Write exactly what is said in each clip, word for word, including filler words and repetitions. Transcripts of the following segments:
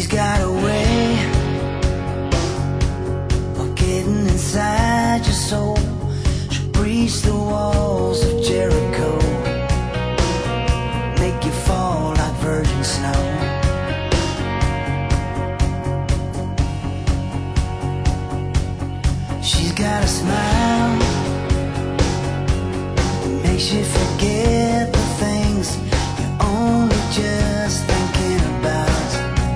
got a way of getting inside your soul. She'll breach the walls of Jericho, make you fall like virgin snow. She's got a smile that makes you forget the things you're only just thinking about.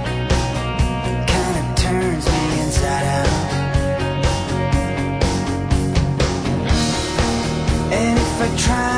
Kinda turns me inside out. And if I try